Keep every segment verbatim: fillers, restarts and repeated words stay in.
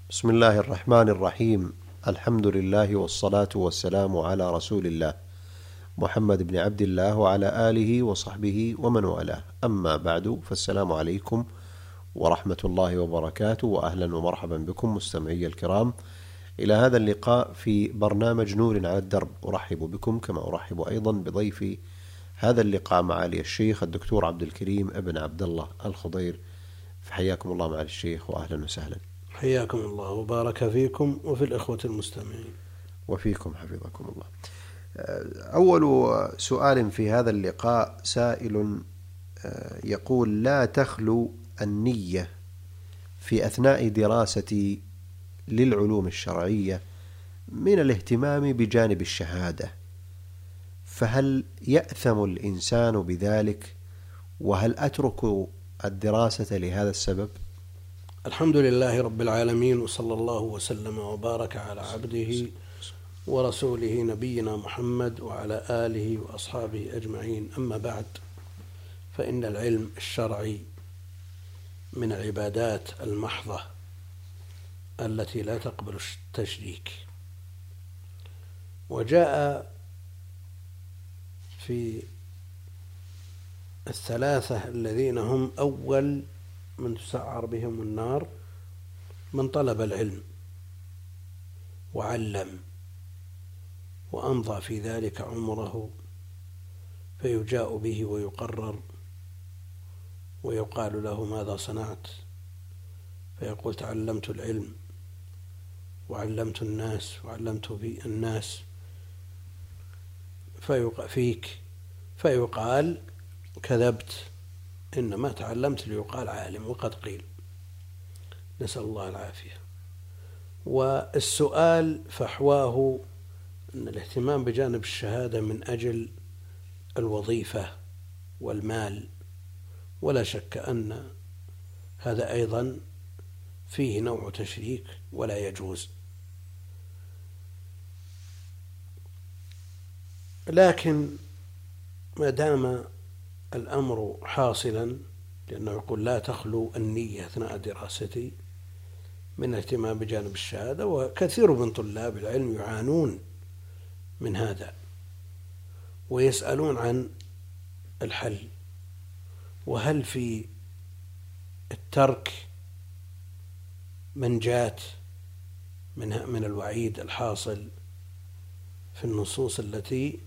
بسم الله الرحمن الرحيم. الحمد لله والصلاة والسلام على رسول الله محمد بن عبد الله وعلى آله وصحبه ومن والاه. أما بعد، فالسلام عليكم ورحمة الله وبركاته، وأهلا ومرحبا بكم مستمعي الكرام إلى هذا اللقاء في برنامج نور على الدرب. أرحب بكم كما أرحب أيضا بضيفي هذا اللقاء معالي الشيخ الدكتور عبد الكريم ابن عبد الله الخضير. فحياكم الله معالي الشيخ وأهلا وسهلا. حياكم الله وبارك فيكم وفي الإخوة المستمعين. وفيكم حفظكم الله. أول سؤال في هذا اللقاء سائل يقول: لا تخلو النية في أثناء دراستي للعلوم الشرعية من الاهتمام بجانب الشهادة، فهل يأثم الإنسان بذلك؟ وهل أترك الدراسة لهذا السبب؟ الحمد لله رب العالمين، وصلى الله وسلم وبارك على عبده ورسوله نبينا محمد وعلى آله وأصحابه أجمعين. أما بعد، فإن العلم الشرعي من العبادات المحضة التي لا تقبل التشريك. وجاء في الثلاثة الذين هم أول من تسعر بهم النار: من طلب العلم وعلم وأمضى في ذلك عمره، فيجاء به ويقرر ويقال له: ماذا صنعت؟ فيقول: تعلمت العلم وعلمت الناس وعلمت في الناس فيك، فيقال: كذبت، إنما تعلمت ليقال عالم، وقد قيل. نسأل الله العافية. والسؤال فحواه أن الاهتمام بجانب الشهادة من أجل الوظيفة والمال، ولا شك أن هذا أيضا فيه نوع تشريك ولا يجوز. لكن ما دام الأمر حاصلا، لأنه يقول: لا تخلو النية أثناء دراستي من اهتمام بجانب الشهادة، وكثير من طلاب العلم يعانون من هذا ويسألون عن الحل. وهل في الترك منجاة من من الوعيد الحاصل في النصوص التي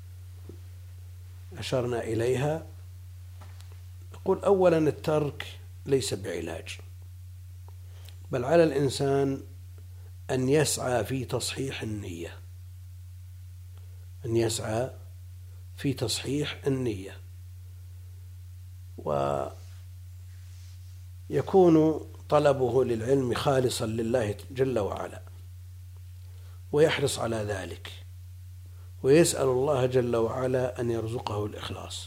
أشرنا إليها؟ نقول: أولا، الترك ليس بعلاج، بل على الإنسان أن يسعى في تصحيح النية، أن يسعى في تصحيح النية، ويكون طلبه للعلم خالصا لله جل وعلا، ويحرص على ذلك، ويسأل الله جل وعلا أن يرزقه الإخلاص.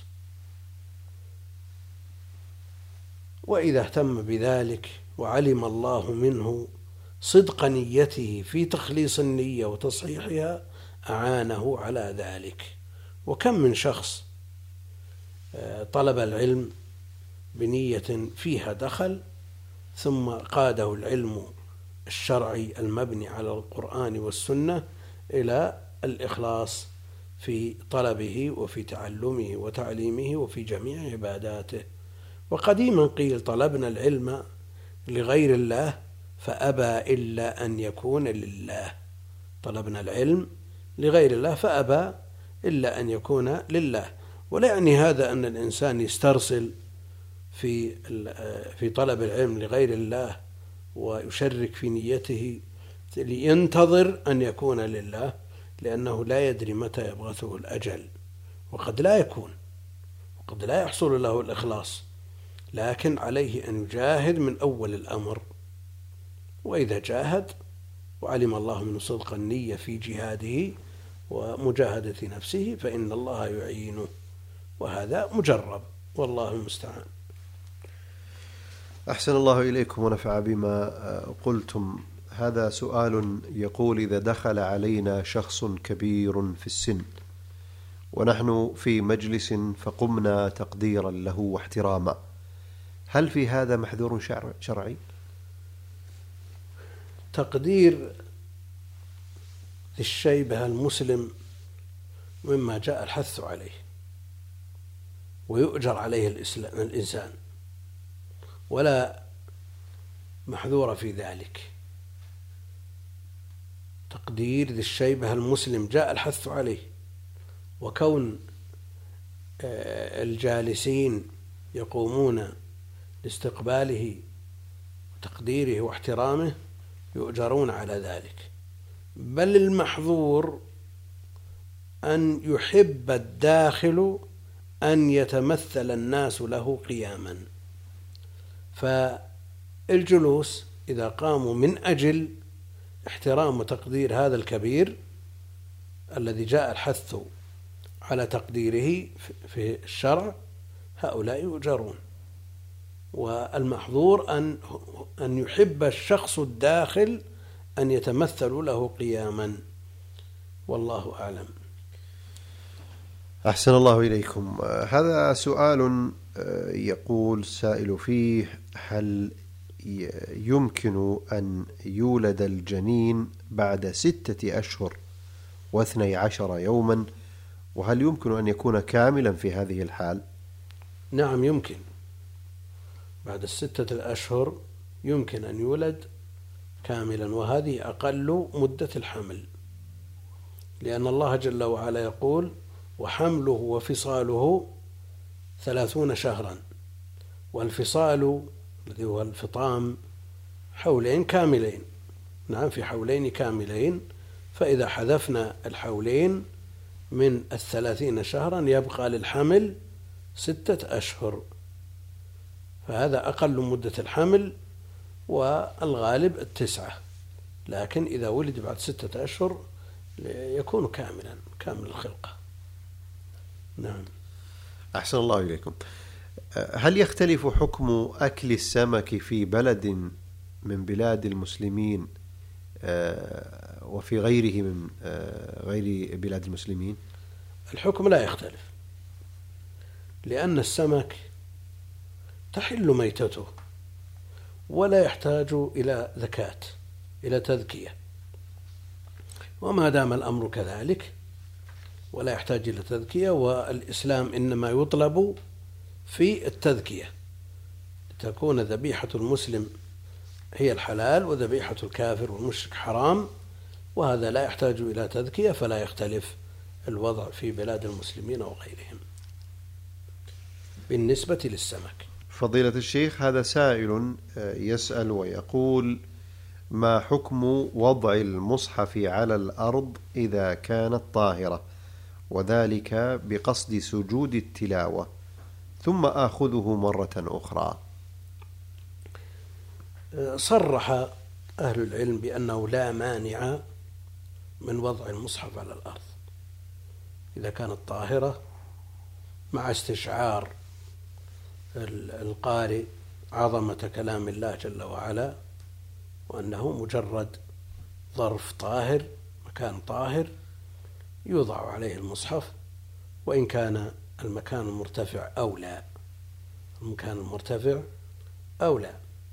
وإذا اهتم بذلك وعلم الله منه صدق نيته في تخليص النية وتصحيحها، أعانه على ذلك. وكم من شخص طلب العلم بنية فيها دخل، ثم قاده العلم الشرعي المبني على القرآن والسنة إلى الإخلاص في طلبه وفي تعلمه وتعليمه وفي جميع عباداته. وقديما قيل: طلبنا العلم لغير الله فأبى إلا أن يكون لله. طلبنا العلم لغير الله فأبى إلا أن يكون لله. ولا يعني هذا أن الإنسان يسترسل في في طلب العلم لغير الله ويشرك في نيته لينتظر أن يكون لله، لأنه لا يدري متى يبغته الأجل، وقد لا يكون، وقد لا يحصل له الإخلاص. لكن عليه أن يجاهد من أول الأمر، وإذا جاهد وعلم الله من صدق النية في جهاده ومجاهدة نفسه فإن الله يعينه، وهذا مجرب، والله المستعان. أحسن الله إليكم ونفع بما قلتم. هذا سؤال يقول: إذا دخل علينا شخص كبير في السن ونحن في مجلس فقمنا تقديرا له واحتراما، هل في هذا محذور شرعي؟ تقدير ذي الشيبة المسلم مما جاء الحث عليه ويؤجر عليه الإنسان، ولا محذور في ذلك. تقدير ذي الشيبة المسلم جاء الحث عليه، وكون الجالسين يقومون لاستقباله وتقديره واحترامه يؤجرون على ذلك. بل المحظور أن يحب الداخل أن يتمثل الناس له قياما، فالجلوس إذا قاموا من أجل احترام وتقدير هذا الكبير الذي جاء الحث على تقديره في الشرع هؤلاء يؤجرون. والمحظور أن أن يحب الشخص الداخل أن يتمثل له قياما، والله أعلم. أحسن الله إليكم. هذا سؤال يقول سائل فيه: هل يمكن أن يولد الجنين بعد ستة أشهر واثني عشر يوما، وهل يمكن أن يكون كاملا في هذه الحال؟ نعم يمكن، بعد الستة الأشهر يمكن أن يولد كاملا، وهذه أقل مدة الحمل، لأن الله جل وعلا يقول: وحمله وفصاله ثلاثون شهرا، والفصال الذي هو الفطام حولين كاملين. نعم، في حولين كاملين، فإذا حذفنا الحولين من الثلاثين شهرا يبقى للحمل ستة أشهر، فهذا أقل مدة الحمل، والغالب التسعة، لكن إذا ولد بعد ستة أشهر يكون كاملا كامل الخلقة. نعم. أحسن الله إليكم. هل يختلف حكم أكل السمك في بلد من بلاد المسلمين وفي غيره من غير بلاد المسلمين؟ الحكم لا يختلف، لأن السمك تحل ميتته ولا يحتاج إلى زكاة، إلى تذكية، وما دام الأمر كذلك ولا يحتاج إلى تذكية، والإسلام إنما يطلب في التذكية لتكون ذبيحة المسلم هي الحلال وذبيحة الكافر والمشرك حرام، وهذا لا يحتاج إلى تذكية، فلا يختلف الوضع في بلاد المسلمين وغيرهم بالنسبة للسمك. فضيلة الشيخ، هذا سائل يسأل ويقول: ما حكم وضع المصحف على الأرض إذا كانت طاهرة، وذلك بقصد سجود التلاوة، ثم آخذه مرة أخرى؟ صرح أهل العلم بأنه لا مانع من وضع المصحف على الأرض إذا كانت طاهرة، مع استشعار القارئ عظمة كلام الله جل وعلا، وأنه مجرد ظرف طاهر، مكان طاهر يوضع عليه المصحف، وإن كان المكان المرتفع أولى، المكان المرتفع أولى.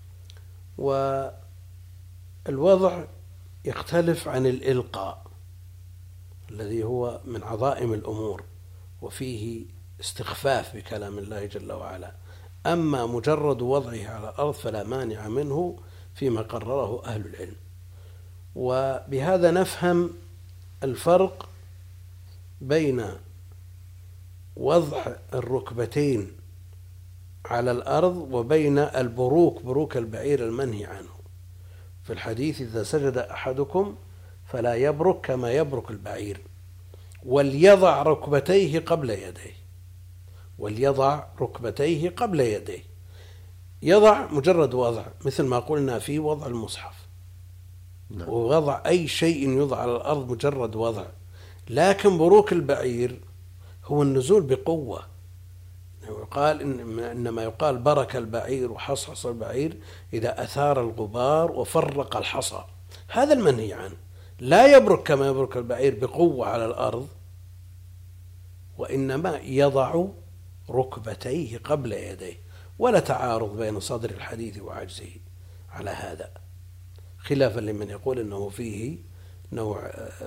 والوضع يختلف عن الإلقاء الذي هو من عظائم الأمور وفيه استخفاف بكلام الله جل وعلا. أما مجرد وضعه على الأرض فلا مانع منه فيما قرره أهل العلم. وبهذا نفهم الفرق بين وضع الركبتين على الأرض وبين البروك، بروك البعير المنهي عنه في الحديث: إذا سجد أحدكم فلا يبرك كما يبرك البعير، وليضع ركبتيه قبل يديه، وليضع ركبتيه قبل يديه. يضع مجرد وضع، مثل ما قلنا في وضع المصحف. نعم. ووضع أي شيء يوضع على الأرض مجرد وضع، لكن بروك البعير هو النزول بقوة. يقال إن إنما يقال برك البعير وحصحص البعير إذا أثار الغبار وفرق الحصى، هذا المنهي عنه. لا يبرك كما يبرك البعير بقوة على الأرض، وإنما يضع ركبتيه قبل يديه، ولا تعارض بين صدر الحديث وعجزه على هذا. خلافا لمن يقول أنه فيه نوع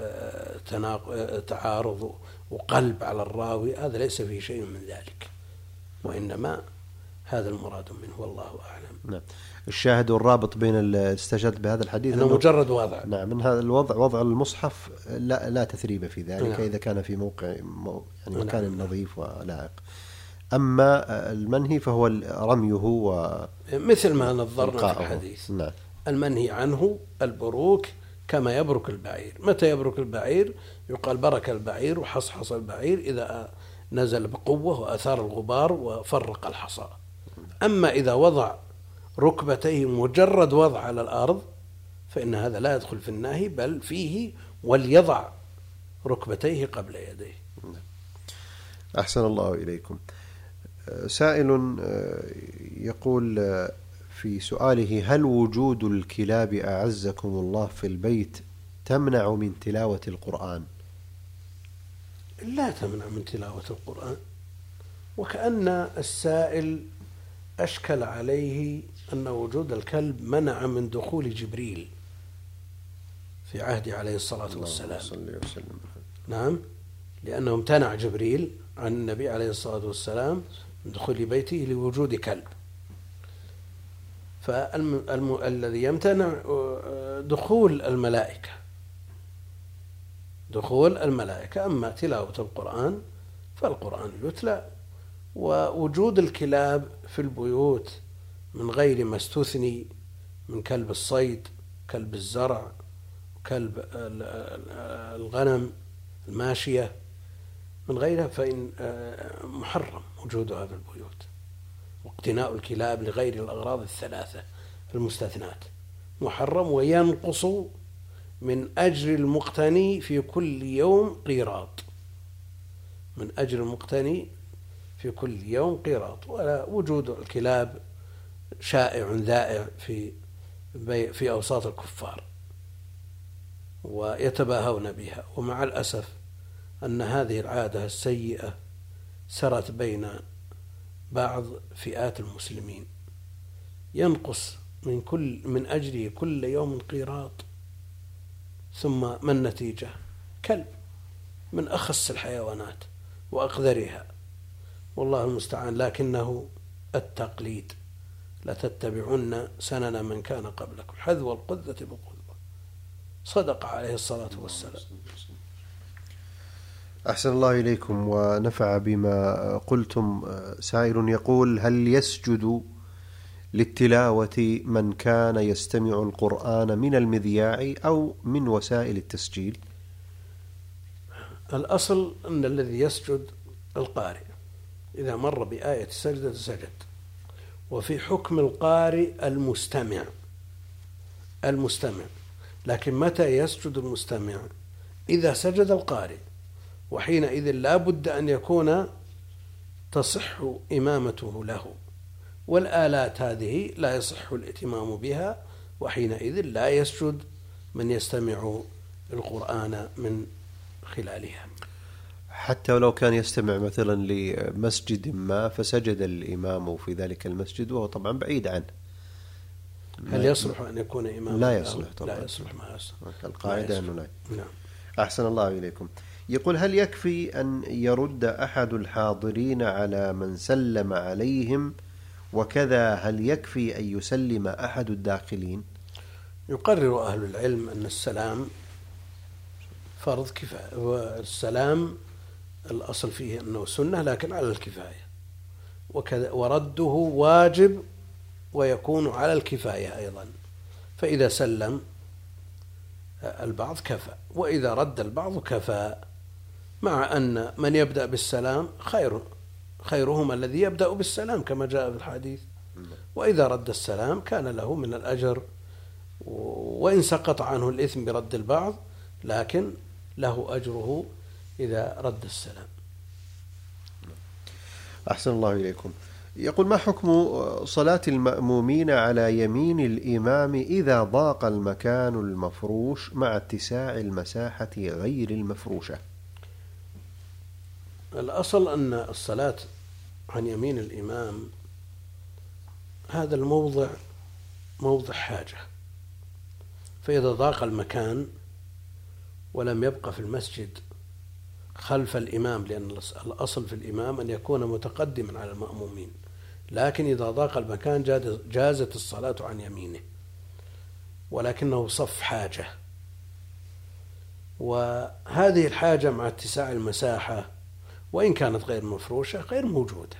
تعارض وقلب على الراوي، هذا ليس فيه شيء من ذلك، وإنما هذا المراد منه والله أعلم. نعم. الشاهد والرابط بين استشهد بهذا الحديث أنه مجرد وضع. نعم، من هذا الوضع وضع المصحف لا لا تثريب في ذلك. نعم. إذا كان في موقع يعني مكان نعم. نظيف ولائق. أما المنهي فهو رميه و مثل ما نظرنا في الحديث. نعم. المنهي عنه البروك كما يبرك البعير. متى يبرك البعير؟ يقال برك البعير وحصحص البعير إذا نزل بقوة وأثار الغبار وفرق الحصى. أما إذا وضع ركبتيه مجرد وضع على الأرض فإن هذا لا يدخل في النهي، بل فيه وليضع ركبتيه قبل يديه. أحسن الله إليكم. سائل يقول في سؤاله: هل وجود الكلاب أعزكم الله في البيت تمنع من تلاوة القرآن؟ لا تمنع من تلاوة القرآن، وكأن السائل أشكل عليه أن وجود الكلب منع من دخول جبريل في عهد عليه الصلاة والسلام. نعم، لأنه امتنع جبريل عن النبي عليه الصلاة والسلام من دخول بيته لوجود كلب، فالذي يمتنع دخول الملائكة دخول الملائكة. أما تلاوة القرآن فالقرآن يتلى. ووجود الكلاب في البيوت من غير ما استثني من كلب الصيد، كلب الزرع، كلب الغنم الماشية، من غيرها فإن محرم وجودها في البيوت. واقتناء الكلاب لغير الأغراض الثلاثة المستثنات محرم، وينقص من أجر المقتني في كل يوم قيراط، من أجر المقتني في كل يوم قيراط. ولا وجود الكلاب شائع ذائع في في أوساط الكفار ويتباهون بها. ومع الأسف أن هذه العادة السيئة سرت بين بعض فئات المسلمين، ينقص من كل من أجله كل يوم قيراط، ثم ما النتيجة؟ كلب من أخص الحيوانات وأقذرها، والله المستعان. لكنه التقليد، لتتبعن سنن من كان قبلكم حذو القذة بقذة. صدق عليه الصلاة والسلام. أحسن الله إليكم ونفع بما قلتم. سائل يقول: هل يسجد للتلاوة من كان يستمع القرآن من المذياع أو من وسائل التسجيل؟ الأصل أن الذي يسجد القارئ إذا مر بآية سجدة سجد. وفي حكم القارئ المستمع المستمع لكن متى يسجد المستمع؟ إذا سجد القارئ، وحينئذ لا بد أن يكون تصح إمامته له، والآلات هذه لا يصح الاتمام بها، وحينئذ لا يسجد من يستمع القرآن من خلالها. حتى ولو كان يستمع مثلا لمسجد ما فسجد الإمام في ذلك المسجد وهو طبعا بعيد عنه، هل يصلح أن يكون إماما؟ لا يصلح طبعا، لا يصلح ما يصلح القاعدة أنه لا. نعم. أحسن الله إليكم. يقول: هل يكفي أن يرد أحد الحاضرين على من سلم عليهم، وكذا هل يكفي أن يسلم أحد الداخلين؟ يقرر أهل العلم أن السلام فرض كفاية، والسلام الأصل فيه أنه سنة لكن على الكفاية، وكذا ورده واجب ويكون على الكفاية أيضا. فإذا سلم البعض كفى، وإذا رد البعض كفى، مع أن من يبدأ بالسلام خير خيرهم الذي يبدأ بالسلام كما جاء في الحديث، وإذا رد السلام كان له من الأجر، وإن سقط عنه الإثم برد البعض لكن له أجره إذا رد السلام. أحسن الله إليكم. يقول: ما حكم صلاة المأمومين على يمين الإمام إذا ضاق المكان المفروش مع اتساع المساحة غير المفروشة؟ الأصل أن الصلاة عن يمين الإمام هذا الموضع موضع حاجة، فإذا ضاق المكان ولم يبقى في المسجد خلف الإمام، لأن الأصل في الإمام أن يكون متقدما على المأمومين، لكن إذا ضاق المكان جازت الصلاة عن يمينه، ولكنه صف حاجة، وهذه الحاجة مع اتساع المساحة وإن كانت غير مفروشة غير موجودة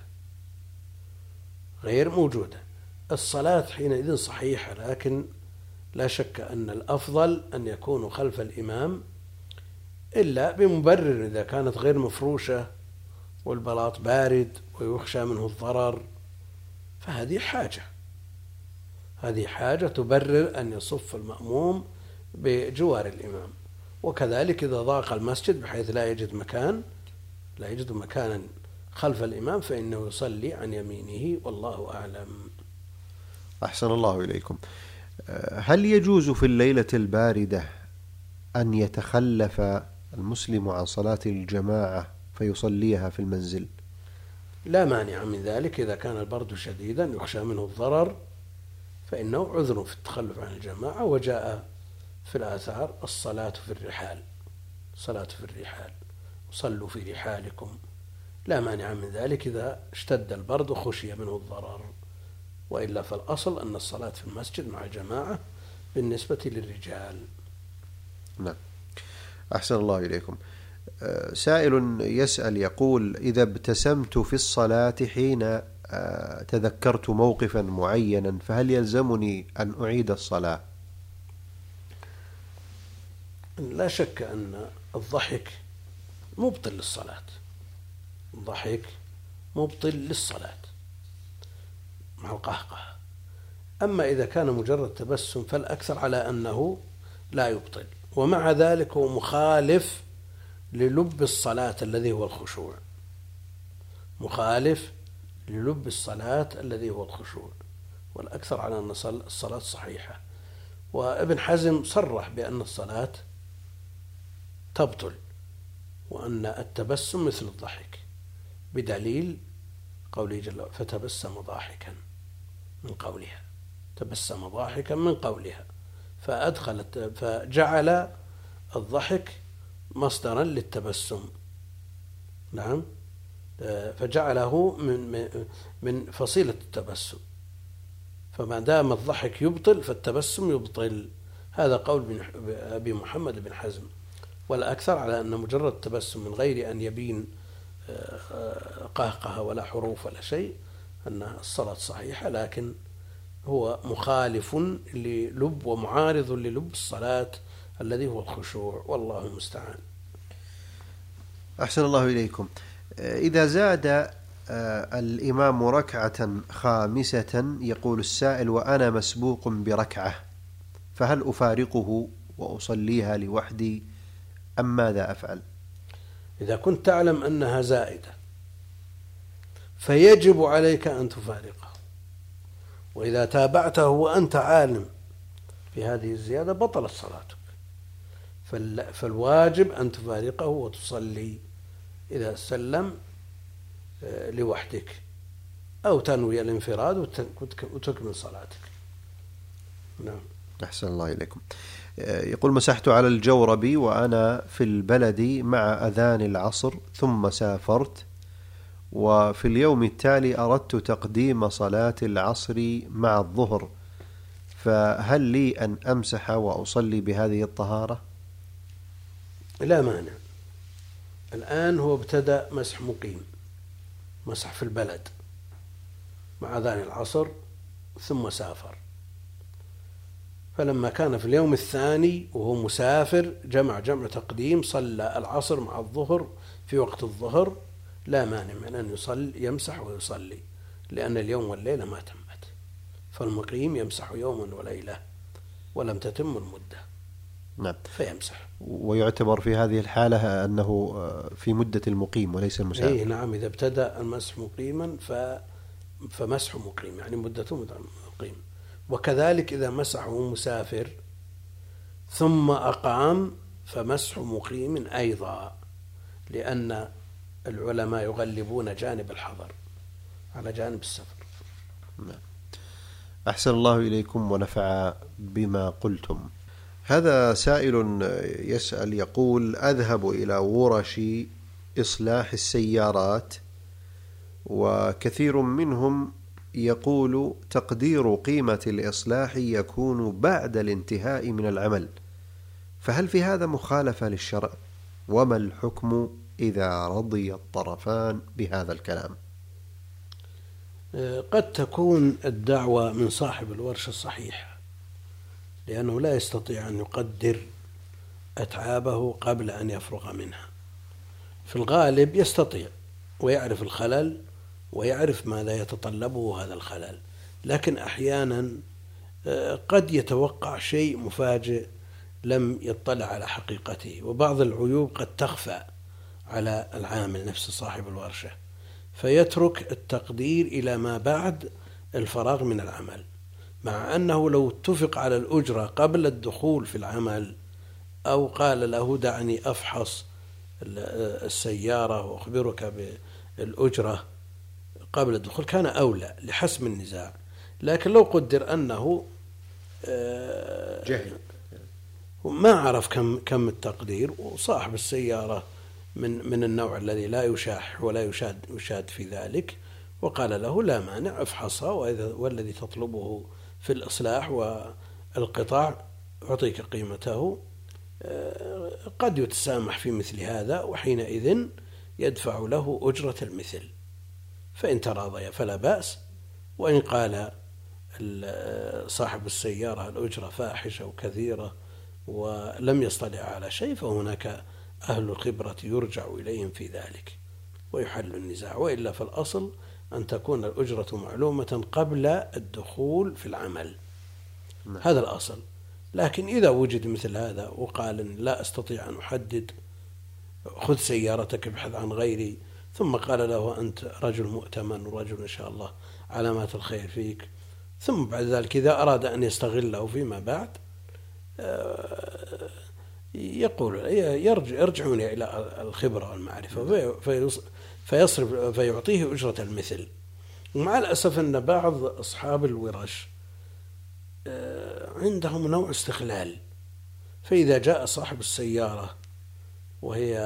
غير موجودة الصلاة حينئذ صحيحة، لكن لا شك أن الأفضل أن يكونوا خلف الإمام، إلا بمبرر إذا كانت غير مفروشة والبلاط بارد ويخشى منه الضرر، فهذه حاجة هذه حاجة تبرر أن يصف المأموم بجوار الإمام. وكذلك إذا ضاق المسجد بحيث لا يجد مكان لا يجد مكانا خلف الإمام فإنه يصلي عن يمينه، والله أعلم. أحسن الله إليكم. هل يجوز في الليلة الباردة أن يتخلف المسلم عن صلاة الجماعة فيصليها في المنزل؟ لا مانع من ذلك، إذا كان البرد شديدا يخشى منه الضرر فإنه عذر في التخلف عن الجماعة. وجاء في الآثار الصلاة في الرحال صلاة في الرحال صلوا في رحالكم، لا مانع من ذلك إذا اشتد البرد وخشي منه الضرر، وإلا فالأصل أن الصلاة في المسجد مع الجماعة بالنسبة للرجال. نعم. أحسن الله إليكم. سائل يسأل يقول: إذا ابتسمت في الصلاة حين تذكرت موقفا معينا فهل يلزمني أن أعيد الصلاة؟ لا شك أن الضحك مبطل للصلاة الضحك مبطل للصلاة مع القهقه. أما إذا كان مجرد تبسم فالأكثر على أنه لا يبطل، ومع ذلك هو مخالف للب الصلاة الذي هو الخشوع مخالف للب الصلاة الذي هو الخشوع والأكثر على أن الصلاة صحيحة. وابن حزم صرح بأن الصلاة تبطل وأن التبسم مثل الضحك، بدليل قوله جل وعلا: فتبسم ضاحكا من قولها تبسم ضاحكا من قولها، فأدخلت فجعل الضحك مصدرا للتبسم. نعم، فجعله من من فصيلة التبسم، فما دام الضحك يبطل فالتبسم يبطل. هذا قول أبي محمد بن حزم، والأكثر على أن مجرد التبسم من غير أن يبين قهقه ولا حروف ولا شيء أن الصلاة صحيحة، لكن هو مخالف للب ومعارض للب الصلاة الذي هو الخشوع، والله المستعان. أحسن الله إليكم. إذا زاد الإمام ركعة خامسة يقول السائل: وأنا مسبوق بركعة، فهل أفارقه وأصليها لوحدي أم ماذا أفعل؟ إذا كنت تعلم أنها زائدة فيجب عليك أن تفارقه، وإذا تابعته وأنت عالم في هذه الزيادة بطلت صلاتك، فالواجب أن تفارقه وتصلي إذا سلم لوحدك، أو تنوي الانفراد وتكمل صلاتك. نعم. أحسن الله إليكم. يقول: مسحت على الجورب وأنا في البلد مع أذان العصر ثم سافرت، وفي اليوم التالي أردت تقديم صلاة العصر مع الظهر، فهل لي أن أمسح وأصلي بهذه الطهارة؟ لا مانع. الآن هو ابتدأ مسح مقيم، مسح في البلد مع أذان العصر ثم سافر، فلما كان في اليوم الثاني وهو مسافر جمع جمع تقديم، صلى العصر مع الظهر في وقت الظهر، لا مانع من أن يصلي يمسح ويصلي، لأن اليوم والليلة ما تمت، فالمقيم يمسح يوما وليلة ولم تتم المدة. نعم. فيمسح. ويعتبر في هذه الحالة أنه في مدة المقيم وليس المسافر. إيه نعم، إذا ابتدأ المسح مقيما ف... فمسح مقيم يعني مدته مقيم. وكذلك إذا مسحه مسافر ثم أقام فمسح مقيم أيضا، لأن العلماء يغلبون جانب الحضر على جانب السفر. نعم. أحسن الله إليكم ونفع بما قلتم. هذا سائل يسأل يقول: أذهب إلى ورش إصلاح السيارات، وكثير منهم يقول تقدير قيمة الإصلاح يكون بعد الانتهاء من العمل، فهل في هذا مخالفة للشرع؟ وما الحكم إذا رضي الطرفان بهذا الكلام؟ قد تكون الدعوة من صاحب الورشة الصحيح، لأنه لا يستطيع أن يقدر أتعابه قبل أن يفرغ منها. في الغالب يستطيع ويعرف الخلل ويعرف ماذا يتطلبه هذا الخلل، لكن أحيانا قد يتوقع شيء مفاجئ لم يطلع على حقيقته، وبعض العيوب قد تخفى على العامل نفسه صاحب الورشة، فيترك التقدير إلى ما بعد الفراغ من العمل، مع أنه لو اتفق على الأجرة قبل الدخول في العمل، أو قال له دعني أفحص السيارة وأخبرك بالأجرة قبل الدخول، كان أولى لحسم النزاع. لكن لو قدر أنه جهل ما عرف كم كم التقدير، وصاحب السيارة من من النوع الذي لا يشاح ولا يشاد يشاد في ذلك، وقال له لا مانع افحصها، والذي تطلبه في الإصلاح والقطاع أعطيك قيمته، قد يتسامح في مثل هذا، وحينئذ يدفع له أجرة المثل، فإن تراضي فلا بأس. وإن قال صاحب السيارة الأجرة فاحشة وكثيرة ولم يصطلع على شيء، فهناك أهل الخبرة يرجع إليهم في ذلك ويحل النزاع، وإلا فالأصل أن تكون الأجرة معلومة قبل الدخول في العمل، هذا الأصل. لكن إذا وجد مثل هذا وقال لا أستطيع أن أحدد، خذ سيارتك ابحث عن غيري، ثم قال له أنت رجل مؤتمن ورجل إن شاء الله علامات الخير فيك، ثم بعد ذلك إذا أراد أن يستغله فيما بعد يقول يرجعون إلى الخبرة والمعرفة فيصرف فيعطيه أجرة المثل. ومع الأسف أن بعض أصحاب الورش عندهم نوع استغلال، فإذا جاء صاحب السيارة وهي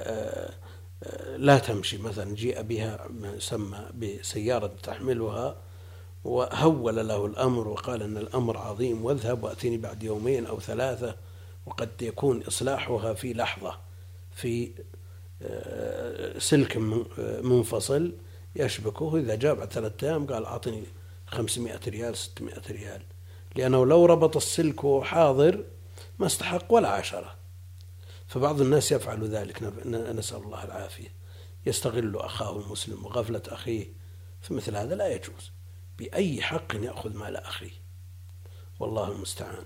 لا تمشي مثلا، جيء بها ما يسمى بسيارة تحملها، وهول له الأمر وقال أن الأمر عظيم واذهب وأتيني بعد يومين أو ثلاثة، وقد يكون إصلاحها في لحظة في سلك منفصل يشبكه، إذا جاء بعد ثلاثة أيام قال أعطني خمسمائة ريال ستمائة ريال، لأنه لو ربط السلك وهو حاضر ما استحق ولا عشرة. فبعض الناس يفعل ذلك، نسأل الله العافية، يستغل أخاه المسلم وغفلة أخيه، فمثل هذا لا يجوز، بأي حق يأخذ مال أخيه، والله المستعان.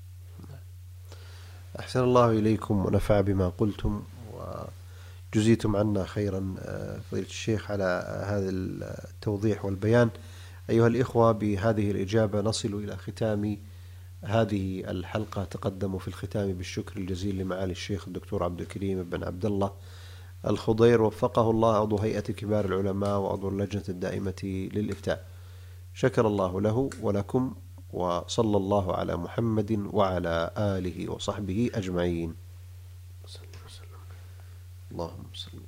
أحسن الله إليكم ونفع بما قلتم وجزيتم عنا خيرا فضيلة الشيخ على هذا التوضيح والبيان. أيها الإخوة، بهذه الإجابة نصل إلى ختام هذه الحلقة. تقدموا في الختام بالشكر الجزيل لمعالي الشيخ الدكتور عبد الكريم بن عبد الله الخضير، وفقه الله، عضو هيئة كبار العلماء وعضو اللجنة الدائمة للإفتاء. شكر الله له ولكم، وصلى الله على محمد وعلى آله وصحبه أجمعين. اللهم صل